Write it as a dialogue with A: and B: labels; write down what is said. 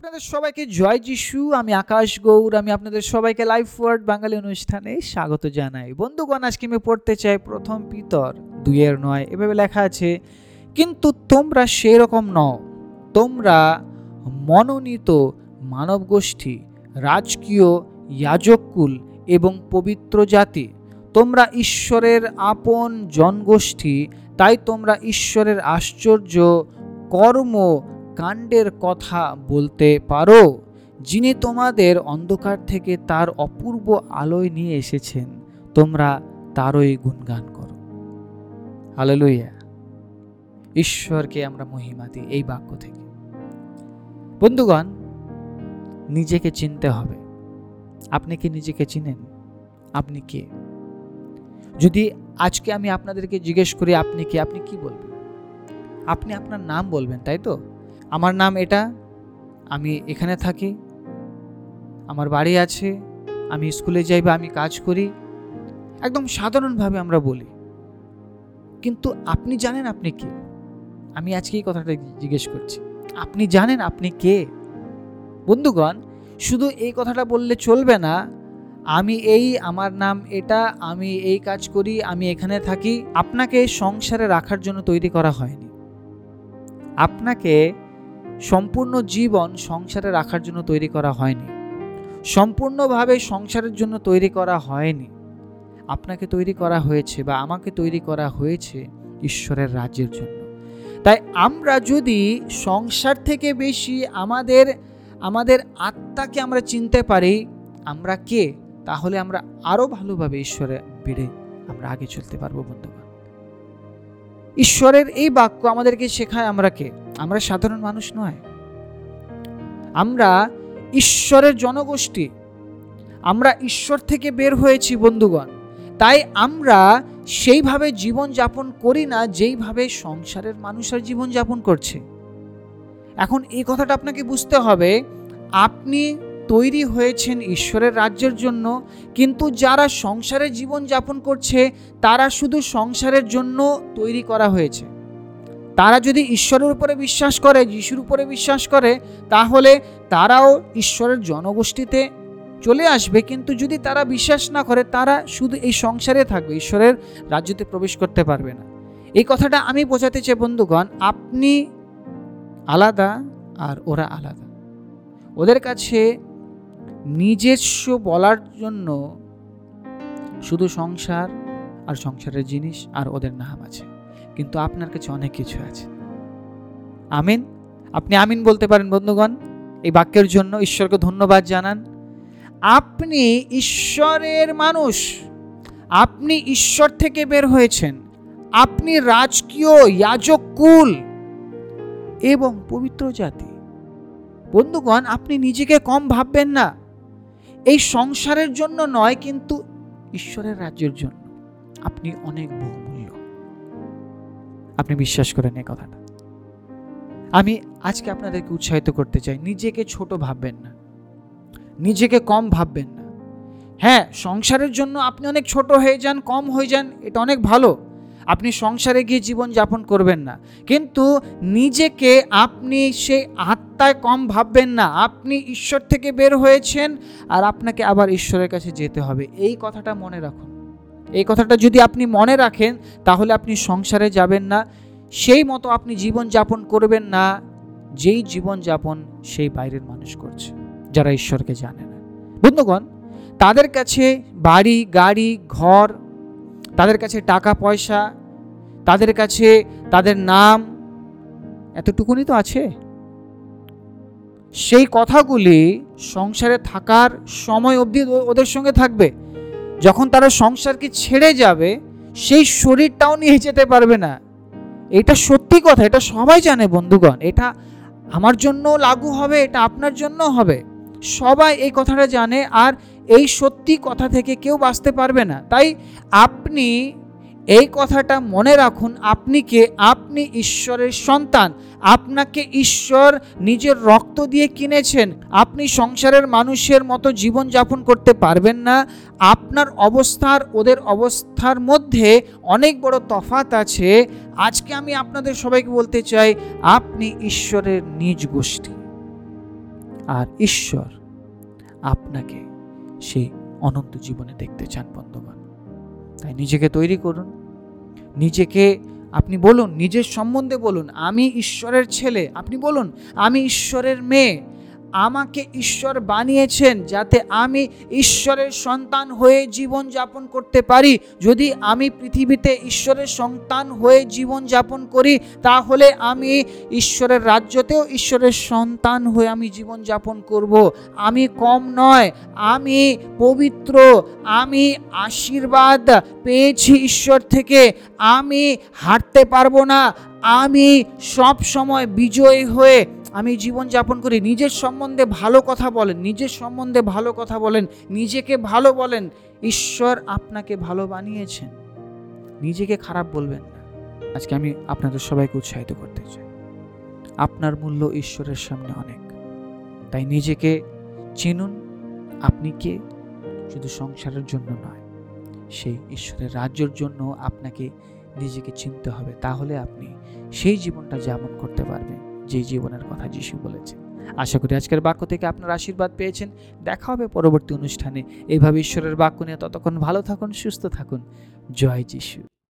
A: আপনাদের সবাইকে জয় যিশু। আমি আকাশ গৌর। আমি আপনাদের সবাইকে লাইফ ওয়ার্ড বাঙালি অনুষ্ঠানে স্বাগত জানাই। বন্ধুগণ, আজকে আমি পড়তে চাই প্রথম পিতর 2:9। এভাবে লেখা আছে, কিন্তু তোমরা সেরকম নও, তোমরা মনোনীত মানব গোষ্ঠী, রাজকীয় যাজককুল এবং পবিত্র জাতি, তোমরা ঈশ্বরের আপন জনগোষ্ঠী। তাই তোমরা ঈশ্বরের আশ্চর্য কর্ম কাণ্ডের কথা বলতে পারো, যিনি তোমাদের অন্ধকার থেকে তার অপূর্ব আলোয় নিয়ে এসেছেন। তোমরা তারই গুণগান করো। হালেলুয়া। ঈশ্বরকে আমরা মহিমা দিই এই বাক্য থেকে। বন্ধুগণ, নিজেকে চিনতে হবে। আপনি কি নিজেকে চিনেন? আপনি কে? যদি আজকে আমি আপনাদেরকে জিজ্ঞেস করি আপনি কে, আপনি কি বলবেন? আপনি আপনার নাম বলবেন, তাই তো? আমার নাম এটা, আমি এখানে থাকি, আমার বাড়ি আছে, আমি স্কুলে যাই বা আমি কাজ করি, একদম সাধারণভাবে আমরা বলি। কিন্তু আপনি জানেন আপনি কে? আমি আজকে এই কথাটা জিজ্ঞেস করছি, আপনি জানেন আপনি কে? বন্ধুগণ, শুধু এই কথাটা বললে চলবে না, আমি এই, আমার নাম এটা, আমি এই কাজ করি, আমি এখানে থাকি। আপনাকে সংসারে রাখার জন্য তৈরি করা হয়নি। আপনাকে সম্পূর্ণ জীবন সংসারে রাখার জন্য তৈরি করা হয়নি। সম্পূর্ণভাবে সংসারের জন্য তৈরি করা হয়নি। আপনাকে তৈরি করা হয়েছে বা আমাকে তৈরি করা হয়েছে ঈশ্বরের রাজ্যের জন্য। তাই আমরা যদি সংসার থেকে বেশি আমাদের আত্মাকে আমরা চিনতে পারি আমরা কে, তাহলে আমরা আরো ভালোভাবে ঈশ্বরে বেড়ে আমরা আগে চলতে পারবো। বন্ধুগণ, ঈশ্বরের এই বাক্য আমাদেরকে শেখায় আমরা কে। আমরা সাধারণ মানুষ নয়, আমরা ঈশ্বরের জনগোষ্ঠী। আমরা ঈশ্বর থেকে বের হয়েছি বন্ধুগণ। তাই আমরা সেইভাবে জীবন যাপন করি না যেইভাবে সংসারের মানুষের জীবন যাপন করছে। এখন এই কথাটা আপনাকে বুঝতে হবে, আপনি তৈরি হয়েছেন ঈশ্বরের রাজ্যের জন্য, কিন্তু যারা সংসারের জীবন যাপন করছে তারা শুধু সংসারের জন্য তৈরি করা হয়েছে। তারা যদি ঈশ্বরের উপরে বিশ্বাস করে, যিশুর উপরে বিশ্বাস করে, তাহলে তারাও ঈশ্বরের জনগোষ্ঠীতে চলে আসবে। কিন্তু যদি তারা বিশ্বাস না করে, তারা শুধু এই সংসারে থাকবে, ঈশ্বরের রাজ্যতে প্রবেশ করতে পারবে না। এই কথাটা আমি বোঝাতে চাই বন্ধুগণ, আপনি আলাদা আর ওরা আলাদা। ওদের কাছে নিজস্ব বলার জন্য শুধু সংসার আর সংসারের জিনিস আর ওদের নাম আছে, কিন্তু আপনার কাছে অনেক কিছু আছে। আমিন। আপনি আমিন বলতে পারেন বন্ধুগণ এই বাক্যের জন্য। ঈশ্বরকে ধন্যবাদ জানান। আপনি ঈশ্বরের মানুষ, আপনি ঈশ্বর থেকে বের হয়েছেন, আপনি রাজকীয় যাজককুল এবং পবিত্র জাতি। বন্ধুগণ, আপনি নিজেকে কম ভাববেন না। এই সংসারের জন্য নয়, কিন্তু ঈশ্বরের রাজ্যের জন্য আপনি অনেক বহুমূল্য। আপনি বিশ্বাস করেন এই কথাটা? আমি আজকে আপনাদেরকে উৎসাহিত করতে চাই, নিজেকে ছোট ভাববেন না, নিজেকে কম ভাববেন না। হ্যাঁ, সংসারের জন্য আপনি অনেক ছোট হয়ে যান, কম হয়ে যান, এটা অনেক ভালো। আপনি সংসারে গিয়ে জীবন যাপন করবেন না, কিন্তু নিজেকে আপনি সেই আত্মায় কম ভাববেন না। আপনি ঈশ্বর থেকে বের হয়েছেন আর আপনাকে আবার ঈশ্বরের কাছে যেতে হবে। এই কথাটা মনে রাখুন। এই কথাটা যদি আপনি মনে রাখেন, তাহলে আপনি সংসারে যাবেন না, সেই মতো আপনি জীবন যাপন করবেন না যেই জীবন যাপন সেই বাইরের মানুষ করছে, যারা ঈশ্বরকে জানে না। বন্ধুগণ, তাদের কাছে বাড়ি, গাড়ি, ঘর, তাদের কাছে টাকা পয়সা, তাদের কাছে তাদের নাম, এতটুকুনি তো আছে। সেই কথাগুলি সংসারে থাকার সময় অবধি ওদের সঙ্গে থাকবে। যখন তারা সংসারকে ছেড়ে যাবে, সেই শরীরটাও নিয়ে যেতে পারবে না। এটা সত্যি কথা, এটা সবাই জানে বন্ধুগণ। এটা আমার জন্য লাগু হবে, এটা আপনার জন্য হবে। সবাই এই কথাটা জানে, আর এই সত্যি কথা থেকে কেউ বাঁচতে পারবে না। তাই আপনি এই কথাটা মনে রাখুন, আপনি কে? আপনি ঈশ্বরের সন্তান। আপনাকে ঈশ্বর নিজের রক্ত দিয়ে কিনেছেন। আপনি সংসারের মানুষের মতো জীবন যাপন করতে পারবেন না। আপনার অবস্থার ওদের অবস্থার মধ্যে অনেক বড় তফাৎ আছে। আজকে আমি আপনাদের সবাইকে বলতে চাই, আপনি ঈশ্বরের নিজ গোষ্ঠী। আর ঈশ্বর আপনাকে সেই অনন্ত জীবনে দেখতে চান বন্ধুগণ। তাই নিজেকে তৈরি করুন, নিজেকে আপনি বলুন, নিজের সম্বন্ধে বলুন আমি ঈশ্বরের ছেলে, আপনি বলুন আমি ঈশ্বরের মেয়ে, আমাকে ঈশ্বর বানিয়েছেন যাতে আমি ঈশ্বরের সন্তান হয়ে জীবন যাপন করতে পারি। যদি আমি পৃথিবীতে ঈশ্বরের সন্তান হয়ে জীবন যাপন করি, তাহলে আমি ঈশ্বরের রাজ্যতেও ঈশ্বরের সন্তান হয়ে আমি জীবন যাপন করব। আমি কম নয়, আমি পবিত্র, আমি আশীর্বাদ পেয়েছি ঈশ্বর থেকে, আমি হারতে পারবো না, আমি সব সময় বিজয়ী হয়ে আমি জীবন যাপন করি। নিজের সম্বন্ধে ভালো কথা বলেন, নিজের সম্বন্ধে ভালো কথা বলেন, নিজেকে ভালো বলেন। ঈশ্বর আপনাকে ভালো বানিয়েছেন, নিজেকে খারাপ বলবেন না। আজকে আমি আপনাদের সবাইকে উৎসাহিত করতে চাই, আপনার মূল্য ঈশ্বরের সামনে অনেক। তাই নিজেকে চিনুন, আপনি কে, শুধু সংসারের জন্য নয়, সেই ঈশ্বরের রাজ্যের জন্য আপনাকে নিজেকে চিনতে হবে। তাহলে আপনি সেই জীবনটা যাপন করতে পারবেন যে জীবনের কথা যিশু বলেছেন। আশা করি আজকের বাক্য থেকে আপনার আশীর্বাদ পেয়েছেন। দেখা হবে পরবর্তী অনুষ্ঠানে এইভাবে ঈশ্বরের বাক্য নিয়ে। ততক্ষণ ভালো থাকুন, সুস্থ থাকুন। জয় যিশু।